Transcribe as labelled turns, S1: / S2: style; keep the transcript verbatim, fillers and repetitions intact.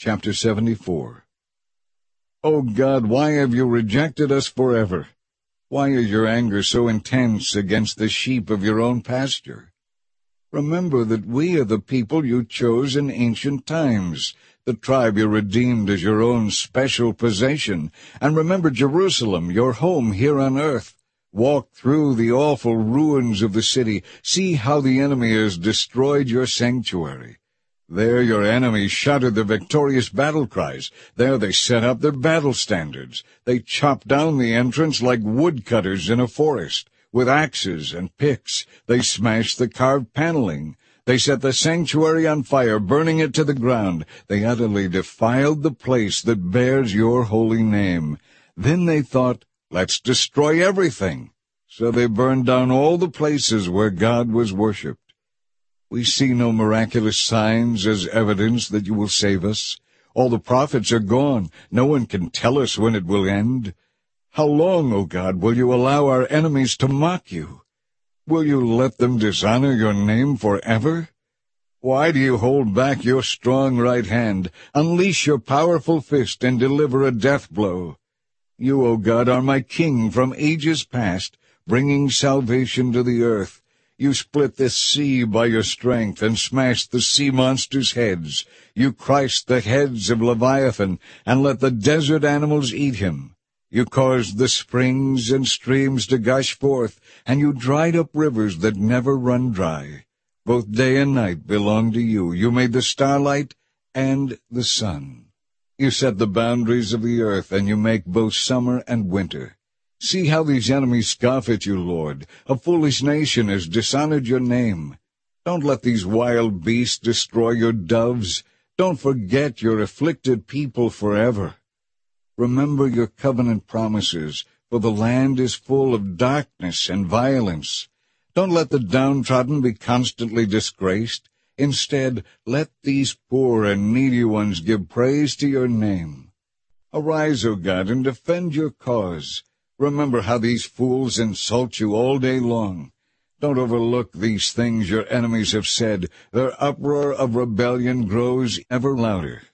S1: Chapter seventy-four. O God, why have you rejected us forever? Why is your anger so intense against the sheep of your own pasture? Remember that we are the people you chose in ancient times, the tribe you redeemed as your own special possession, and remember Jerusalem, your home here on earth. Walk through the awful ruins of the city. See how the enemy has destroyed your sanctuary. There your enemies shouted their victorious battle cries. There they set up their battle standards. They chopped down the entrance like woodcutters in a forest. With axes and picks, they smashed the carved paneling. They set the sanctuary on fire, burning it to the ground. They utterly defiled the place that bears your holy name. Then they thought, let's destroy everything. So they burned down all the places where God was worshipped. We see no miraculous signs as evidence that you will save us. All the prophets are gone. No one can tell us when it will end. How long, O God, will you allow our enemies to mock you? Will you let them dishonor your name forever? Why do you hold back your strong right hand? Unleash your powerful fist and deliver a death blow. You, O God, are my king from ages past, bringing salvation to the earth. You split the sea by your strength and smashed the sea monsters' heads. You crushed the heads of Leviathan and let the desert animals eat him. You caused the springs and streams to gush forth, and you dried up rivers that never run dry. Both day and night belong to you. You made the starlight and the sun. You set the boundaries of the earth, and you make both summer and winter. See how these enemies scoff at you, Lord. A foolish nation has dishonored your name. Don't let these wild beasts destroy your doves. Don't forget your afflicted people forever. Remember your covenant promises, for the land is full of darkness and violence. Don't let the downtrodden be constantly disgraced. Instead, let these poor and needy ones give praise to your name. Arise, O God, and defend your cause. Remember how these fools insult you all day long. Don't overlook these things your enemies have said. Their uproar of rebellion grows ever louder.